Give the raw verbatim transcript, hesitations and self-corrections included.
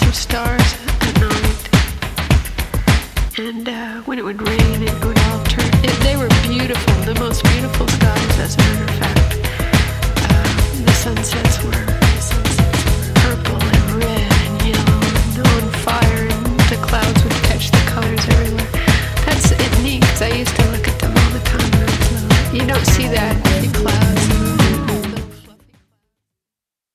of stars at night. And uh, when it would rain, it would all turn. It, they were beautiful, the most beautiful skies, as a matter of fact. Uh, the sunsets were, the sunsets were purple and red and yellow and on fire, and the clouds would catch the colors everywhere. That's it, neat, because I used to look at them all the time when I was little. You don't see that